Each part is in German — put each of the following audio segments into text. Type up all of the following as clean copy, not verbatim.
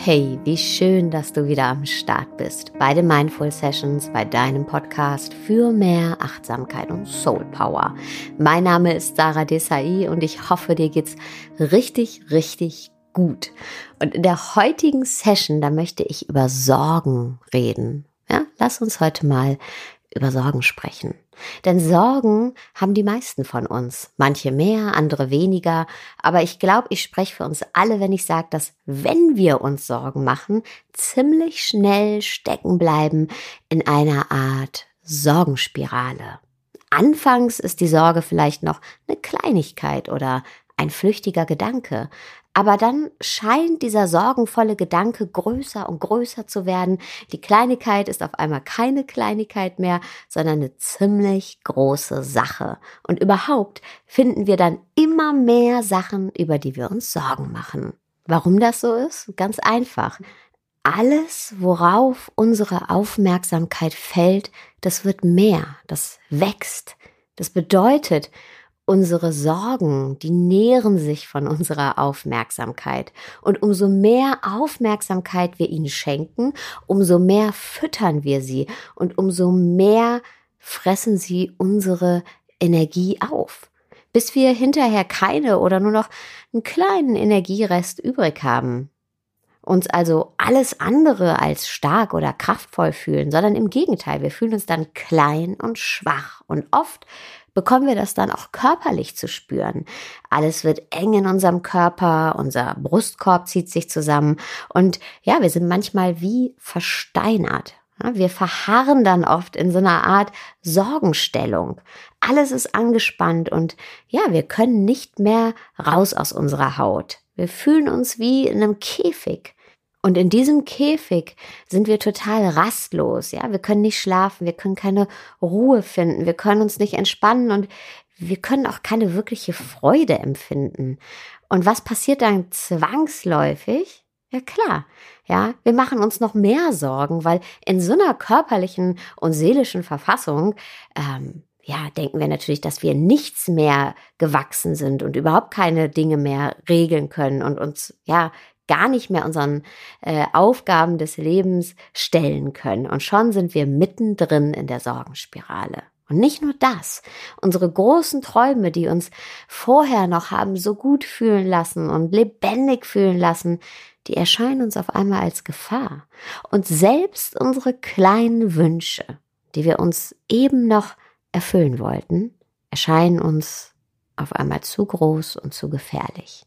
Hey, wie schön, dass du wieder am Start bist bei den Mindful Sessions, bei deinem Podcast für mehr Achtsamkeit und Soul Power. Mein Name ist Sarah Desai und ich hoffe, dir geht's richtig, richtig gut. Und in der heutigen Session, da möchte ich über Sorgen reden. Ja, lass uns heute mal über Sorgen sprechen. Denn Sorgen haben die meisten von uns. Manche mehr, andere weniger. Aber ich glaube, ich spreche für uns alle, wenn ich sage, dass wenn wir uns Sorgen machen, ziemlich schnell stecken bleiben in einer Art Sorgenspirale. Anfangs ist die Sorge vielleicht noch eine Kleinigkeit oder ein flüchtiger Gedanke. Aber dann scheint dieser sorgenvolle Gedanke größer und größer zu werden. Die Kleinigkeit ist auf einmal keine Kleinigkeit mehr, sondern eine ziemlich große Sache. Und überhaupt finden wir dann immer mehr Sachen, über die wir uns Sorgen machen. Warum das so ist? Ganz einfach. Alles, worauf unsere Aufmerksamkeit fällt, das wird mehr, das wächst. Das bedeutet, unsere Sorgen, die nähren sich von unserer Aufmerksamkeit. Und umso mehr Aufmerksamkeit wir ihnen schenken, umso mehr füttern wir sie und umso mehr fressen sie unsere Energie auf. Bis wir hinterher keine oder nur noch einen kleinen Energierest übrig haben. Uns also alles andere als stark oder kraftvoll fühlen, sondern im Gegenteil, wir fühlen uns dann klein und schwach. Und oft bekommen wir das dann auch körperlich zu spüren. Alles wird eng in unserem Körper, unser Brustkorb zieht sich zusammen und ja, wir sind manchmal wie versteinert. Ja, wir verharren dann oft in so einer Art Sorgenstellung. Alles ist angespannt und ja, wir können nicht mehr raus aus unserer Haut. Wir fühlen uns wie in einem Käfig. Und in diesem Käfig sind wir total rastlos, ja, wir können nicht schlafen, wir können keine Ruhe finden, wir können uns nicht entspannen und wir können auch keine wirkliche Freude empfinden. Und was passiert dann zwangsläufig? Ja klar, ja, wir machen uns noch mehr Sorgen, weil in so einer körperlichen und seelischen Verfassung, denken wir natürlich, dass wir nichts mehr gewachsen sind und überhaupt keine Dinge mehr regeln können und uns, gar nicht mehr unseren Aufgaben des Lebens stellen können. Und schon sind wir mittendrin in der Sorgenspirale. Und nicht nur das, unsere großen Träume, die uns vorher noch haben so gut fühlen lassen und lebendig fühlen lassen, die erscheinen uns auf einmal als Gefahr. Und selbst unsere kleinen Wünsche, die wir uns eben noch erfüllen wollten, erscheinen uns auf einmal zu groß und zu gefährlich.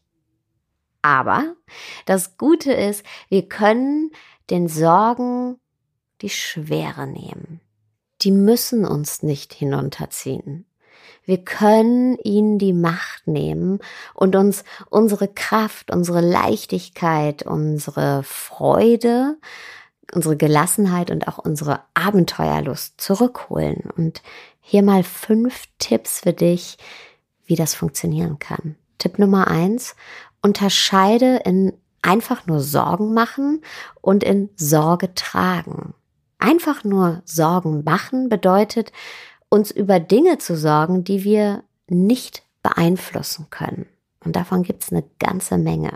Aber das Gute ist, wir können den Sorgen die Schwere nehmen. Die müssen uns nicht hinunterziehen. Wir können ihnen die Macht nehmen und uns unsere Kraft, unsere Leichtigkeit, unsere Freude, unsere Gelassenheit und auch unsere Abenteuerlust zurückholen. Und hier mal 5 Tipps für dich, wie das funktionieren kann. Tipp Nummer 1: Unterscheide in einfach nur Sorgen machen und in Sorge tragen. Einfach nur Sorgen machen bedeutet, uns über Dinge zu sorgen, die wir nicht beeinflussen können. Und davon gibt es eine ganze Menge.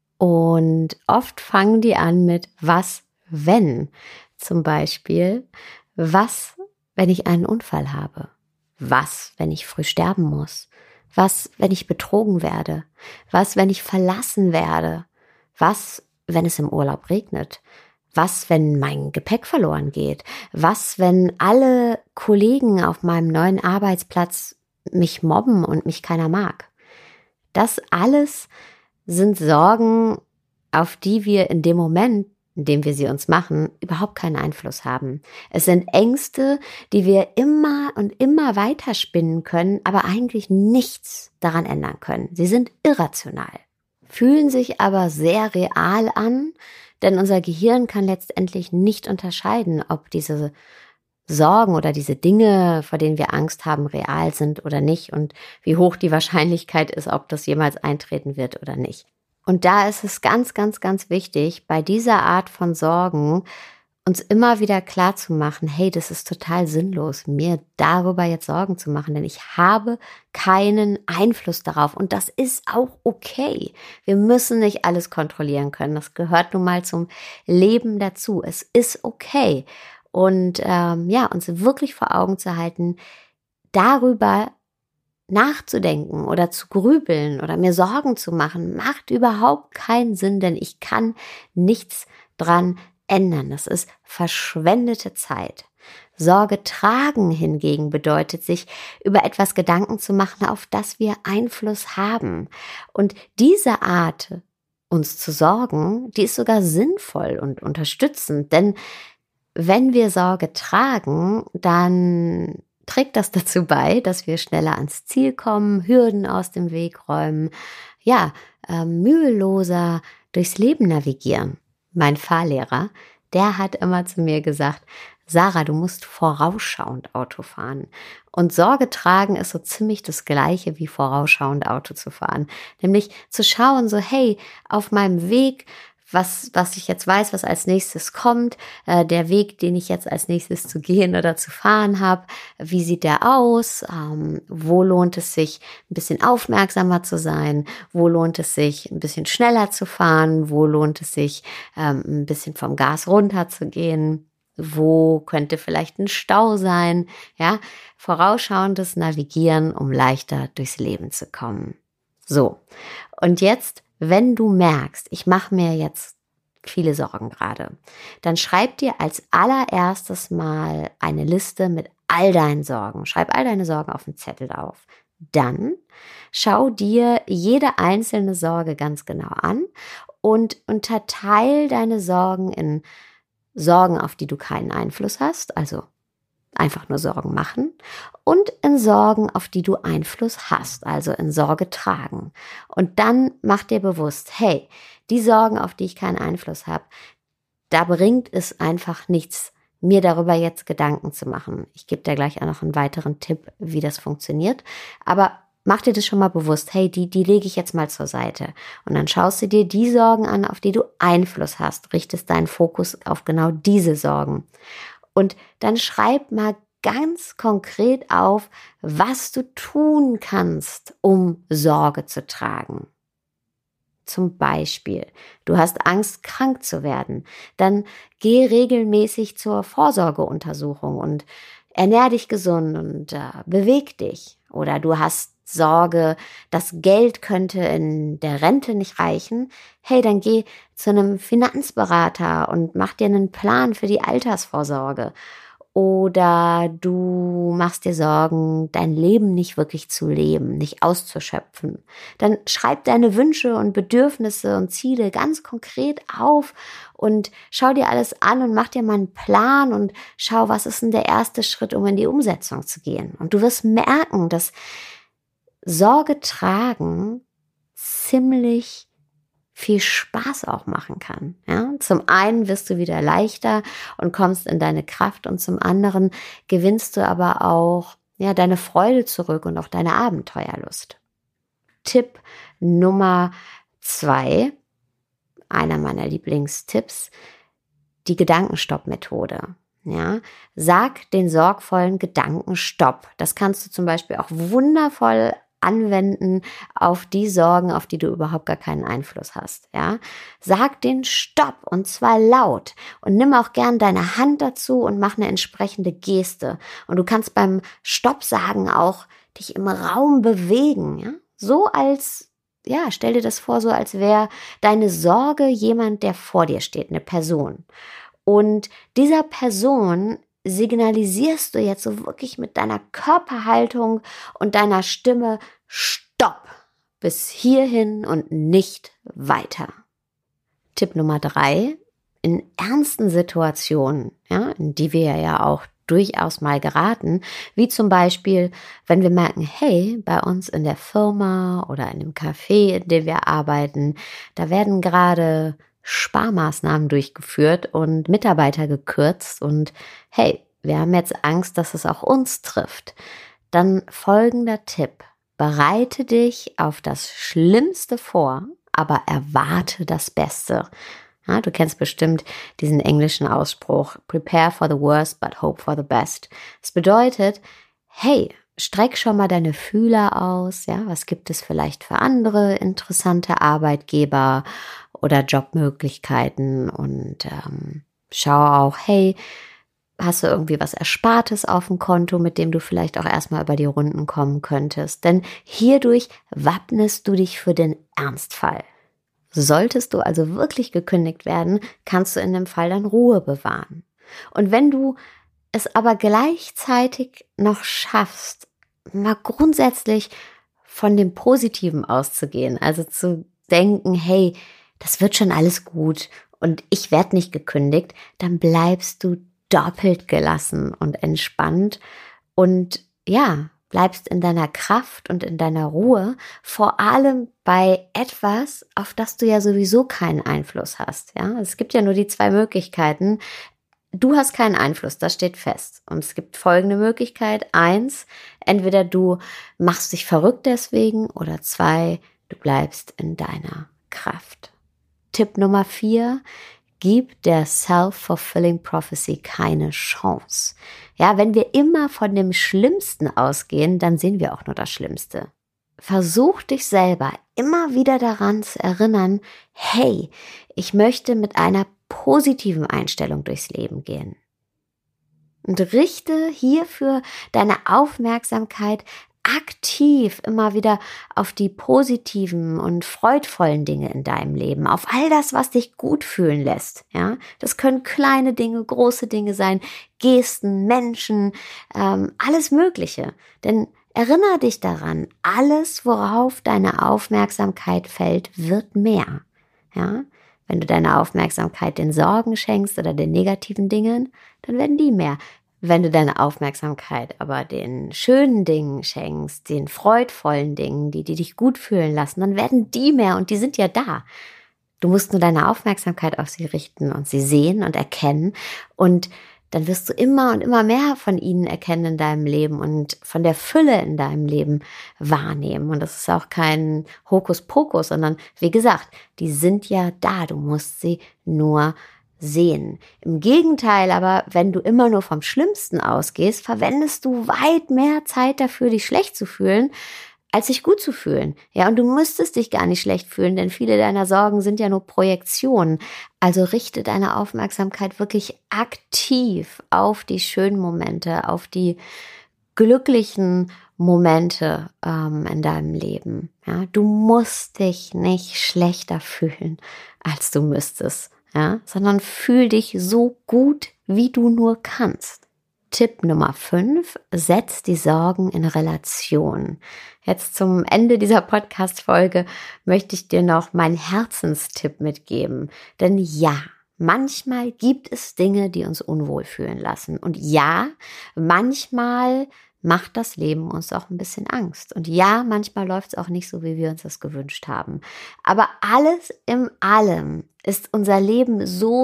Und oft fangen die an mit was, wenn. Zum Beispiel, was, wenn ich einen Unfall habe? Was, wenn ich früh sterben muss? Was, wenn ich betrogen werde? Was, wenn ich verlassen werde? Was, wenn es im Urlaub regnet? Was, wenn mein Gepäck verloren geht? Was, wenn alle Kollegen auf meinem neuen Arbeitsplatz mich mobben und mich keiner mag? Das alles sind Sorgen, auf die wir in dem Moment, in dem wir sie uns machen, überhaupt keinen Einfluss haben. Es sind Ängste, die wir immer und immer weiter spinnen können, aber eigentlich nichts daran ändern können. Sie sind irrational, fühlen sich aber sehr real an, denn unser Gehirn kann letztendlich nicht unterscheiden, ob diese Sorgen oder diese Dinge, vor denen wir Angst haben, real sind oder nicht und wie hoch die Wahrscheinlichkeit ist, ob das jemals eintreten wird oder nicht. Und da ist es ganz, ganz, ganz wichtig, bei dieser Art von Sorgen uns immer wieder klar zu machen, hey, das ist total sinnlos, mir darüber jetzt Sorgen zu machen, denn ich habe keinen Einfluss darauf und das ist auch okay. Wir müssen nicht alles kontrollieren können, das gehört nun mal zum Leben dazu. Es ist okay und uns wirklich vor Augen zu halten, darüber nachzudenken oder zu grübeln oder mir Sorgen zu machen, macht überhaupt keinen Sinn, denn ich kann nichts dran ändern. Das ist verschwendete Zeit. Sorge tragen hingegen bedeutet, sich über etwas Gedanken zu machen, auf das wir Einfluss haben. Und diese Art, uns zu sorgen, die ist sogar sinnvoll und unterstützend, denn wenn wir Sorge tragen, dann trägt das dazu bei, dass wir schneller ans Ziel kommen, Hürden aus dem Weg räumen, müheloser durchs Leben navigieren. Mein Fahrlehrer, der hat immer zu mir gesagt, Sarah, du musst vorausschauend Auto fahren. Und Sorge tragen ist so ziemlich das Gleiche wie vorausschauend Auto zu fahren. Nämlich zu schauen, so hey, auf meinem Weg, was ich jetzt weiß, was als nächstes kommt, der Weg, den ich jetzt als nächstes zu gehen oder zu fahren habe, wie sieht der aus, wo lohnt es sich, ein bisschen aufmerksamer zu sein, wo lohnt es sich, ein bisschen schneller zu fahren, wo lohnt es sich, ein bisschen vom Gas runter zu gehen, wo könnte vielleicht ein Stau sein, ja, vorausschauendes Navigieren, um leichter durchs Leben zu kommen. So, und jetzt, wenn du merkst, ich mache mir jetzt viele Sorgen gerade, dann schreib dir als allererstes mal eine Liste mit all deinen Sorgen. Schreib all deine Sorgen auf einen Zettel auf. Dann schau dir jede einzelne Sorge ganz genau an und unterteil deine Sorgen in Sorgen, auf die du keinen Einfluss hast, also einfach nur Sorgen machen, und in Sorgen, auf die du Einfluss hast, also in Sorge tragen. Und dann mach dir bewusst, hey, die Sorgen, auf die ich keinen Einfluss habe, da bringt es einfach nichts, mir darüber jetzt Gedanken zu machen. Ich gebe dir gleich auch noch einen weiteren Tipp, wie das funktioniert, aber mach dir das schon mal bewusst, hey, die lege ich jetzt mal zur Seite. Und dann schaust du dir die Sorgen an, auf die du Einfluss hast, richtest deinen Fokus auf genau diese Sorgen. Und dann schreib mal ganz konkret auf, was du tun kannst, um Sorge zu tragen. Zum Beispiel, du hast Angst, krank zu werden. Dann geh regelmäßig zur Vorsorgeuntersuchung und ernähr dich gesund und beweg dich. Oder du hast Sorge, das Geld könnte in der Rente nicht reichen. Hey, dann geh zu einem Finanzberater und mach dir einen Plan für die Altersvorsorge. Oder du machst dir Sorgen, dein Leben nicht wirklich zu leben, nicht auszuschöpfen. Dann schreib deine Wünsche und Bedürfnisse und Ziele ganz konkret auf und schau dir alles an und mach dir mal einen Plan und schau, was ist denn der erste Schritt, um in die Umsetzung zu gehen. Und du wirst merken, dass Sorge tragen ziemlich viel Spaß auch machen kann. Ja? Zum einen wirst du wieder leichter und kommst in deine Kraft und zum anderen gewinnst du aber auch deine Freude zurück und auch deine Abenteuerlust. Tipp Nummer 2, einer meiner Lieblingstipps, die Gedankenstopp-Methode. Ja, sag den sorgvollen Gedanken Stopp. Das kannst du zum Beispiel auch wundervoll anwenden auf die Sorgen, auf die du überhaupt gar keinen Einfluss hast. Ja, sag den Stopp und zwar laut und nimm auch gern deine Hand dazu und mach eine entsprechende Geste. Und du kannst beim Stopp sagen auch dich im Raum bewegen. Ja, so als stell dir das vor, so als wäre deine Sorge jemand, der vor dir steht, eine Person. Und dieser Person signalisierst du jetzt so wirklich mit deiner Körperhaltung und deiner Stimme Stopp, bis hierhin und nicht weiter. Tipp Nummer 3, in ernsten Situationen, in die wir ja auch durchaus mal geraten, wie zum Beispiel, wenn wir merken, hey, bei uns in der Firma oder in dem Café, in dem wir arbeiten, da werden gerade Sparmaßnahmen durchgeführt und Mitarbeiter gekürzt und hey, wir haben jetzt Angst, dass es auch uns trifft. Dann folgender Tipp: Bereite dich auf das Schlimmste vor, aber erwarte das Beste. Ja, du kennst bestimmt diesen englischen Ausspruch, prepare for the worst, but hope for the best. Das bedeutet, hey, streck schon mal deine Fühler aus, ja, was gibt es vielleicht für andere interessante Arbeitgeber oder Jobmöglichkeiten und schau auch, hey, hast du irgendwie was Erspartes auf dem Konto, mit dem du vielleicht auch erstmal über die Runden kommen könntest? Denn hierdurch wappnest du dich für den Ernstfall. Solltest du also wirklich gekündigt werden, kannst du in dem Fall dann Ruhe bewahren. Und wenn du es aber gleichzeitig noch schaffst, mal grundsätzlich von dem Positiven auszugehen, also zu denken, hey, das wird schon alles gut und ich werde nicht gekündigt, dann bleibst du doppelt gelassen und entspannt und ja, bleibst in deiner Kraft und in deiner Ruhe, vor allem bei etwas, auf das du ja sowieso keinen Einfluss hast. Ja, es gibt ja nur die 2 Möglichkeiten. Du hast keinen Einfluss, das steht fest. Und es gibt folgende Möglichkeit. 1, entweder du machst dich verrückt deswegen oder 2, du bleibst in deiner Kraft. Tipp Nummer 4, gib der self-fulfilling prophecy keine Chance. Ja, wenn wir immer von dem Schlimmsten ausgehen, dann sehen wir auch nur das Schlimmste. Versuch dich selber immer wieder daran zu erinnern, hey, ich möchte mit einer positiven Einstellung durchs Leben gehen. Und richte hierfür deine Aufmerksamkeit aktiv immer wieder auf die positiven und freudvollen Dinge in deinem Leben, auf all das, was dich gut fühlen lässt. Ja, das können kleine Dinge, große Dinge sein, Gesten, Menschen, alles Mögliche. Denn erinnere dich daran, alles, worauf deine Aufmerksamkeit fällt, wird mehr. Ja, wenn du deine Aufmerksamkeit den Sorgen schenkst oder den negativen Dingen, dann werden die mehr. Wenn du deine Aufmerksamkeit aber den schönen Dingen schenkst, den freudvollen Dingen, die dich gut fühlen lassen, dann werden die mehr und die sind ja da. Du musst nur deine Aufmerksamkeit auf sie richten und sie sehen und erkennen und dann wirst du immer und immer mehr von ihnen erkennen in deinem Leben und von der Fülle in deinem Leben wahrnehmen. Und das ist auch kein Hokuspokus, sondern wie gesagt, die sind ja da, du musst sie nur sehen. Im Gegenteil aber, wenn du immer nur vom Schlimmsten ausgehst, verwendest du weit mehr Zeit dafür, dich schlecht zu fühlen, als sich gut zu fühlen. Ja, und du müsstest dich gar nicht schlecht fühlen, denn viele deiner Sorgen sind ja nur Projektionen. Also richte deine Aufmerksamkeit wirklich aktiv auf die schönen Momente, auf die glücklichen Momente in deinem Leben. Ja, du musst dich nicht schlechter fühlen, als du müsstest. Ja, sondern fühl dich so gut, wie du nur kannst. Tipp Nummer 5, setz die Sorgen in Relation. Jetzt zum Ende dieser Podcast-Folge möchte ich dir noch meinen Herzenstipp mitgeben. Denn ja, manchmal gibt es Dinge, die uns unwohl fühlen lassen. Und ja, manchmal macht das Leben uns auch ein bisschen Angst. Und ja, manchmal läuft es auch nicht so, wie wir uns das gewünscht haben. Aber alles in allem ist unser Leben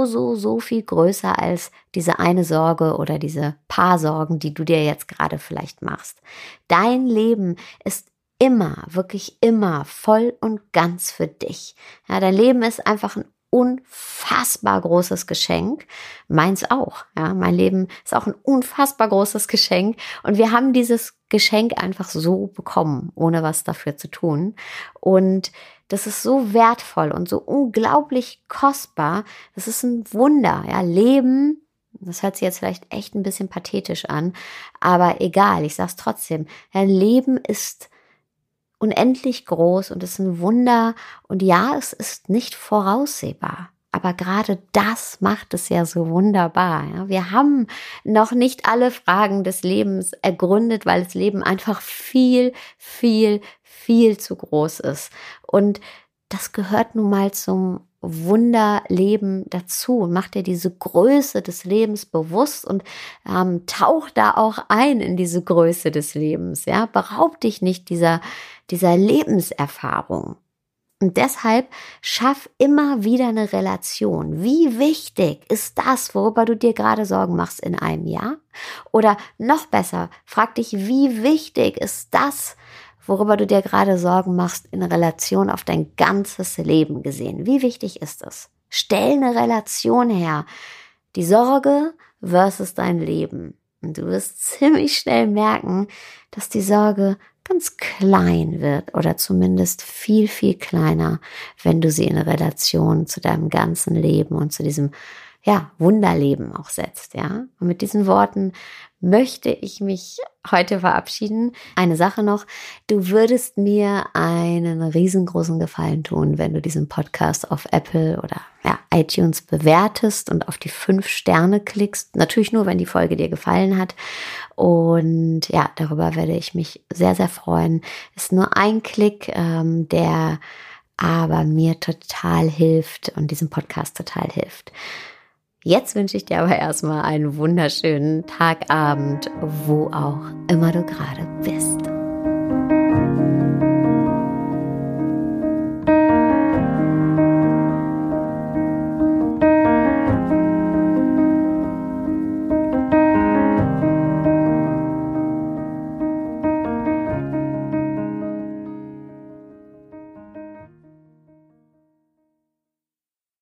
so viel größer als diese eine Sorge oder diese paar Sorgen, die du dir jetzt gerade vielleicht machst. Dein Leben ist immer, wirklich immer voll und ganz für dich. Ja, dein Leben ist einfach ein unfassbar großes Geschenk. Meins auch. Ja, mein Leben ist auch ein unfassbar großes Geschenk. Und wir haben dieses Geschenk einfach so bekommen, ohne was dafür zu tun. Und das ist so wertvoll und so unglaublich kostbar. Das ist ein Wunder. Ja, Leben, das hört sich jetzt vielleicht echt ein bisschen pathetisch an, aber egal, ich sag's trotzdem. Ja, Leben ist unendlich groß und ist ein Wunder und ja, es ist nicht voraussehbar, aber gerade das macht es ja so wunderbar. Ja? Wir haben noch nicht alle Fragen des Lebens ergründet, weil das Leben einfach viel zu groß ist und das gehört nun mal zum Wunderleben dazu und mach dir diese Größe des Lebens bewusst und tauch da auch ein in diese Größe des Lebens. Ja, beraub dich nicht dieser Lebenserfahrung. Und deshalb schaff immer wieder eine Relation. Wie wichtig ist das, worüber du dir gerade Sorgen machst in einem Jahr? Oder noch besser, frag dich, wie wichtig ist das, worüber du dir gerade Sorgen machst, in Relation auf dein ganzes Leben gesehen. Wie wichtig ist es? Stell eine Relation her. Die Sorge versus dein Leben. Und du wirst ziemlich schnell merken, dass die Sorge ganz klein wird oder zumindest viel, viel kleiner, wenn du sie in Relation zu deinem ganzen Leben und zu diesem Wunderleben auch setzt, ja. Und mit diesen Worten möchte ich mich heute verabschieden. Eine Sache noch, du würdest mir einen riesengroßen Gefallen tun, wenn du diesen Podcast auf Apple oder iTunes bewertest und auf die 5 Sterne klickst. Natürlich nur, wenn die Folge dir gefallen hat. Und ja, darüber werde ich mich sehr, sehr freuen. Ist nur ein Klick, der aber mir total hilft und diesem Podcast total hilft. Jetzt wünsche ich dir aber erstmal einen wunderschönen Tag, Abend, wo auch immer du gerade bist.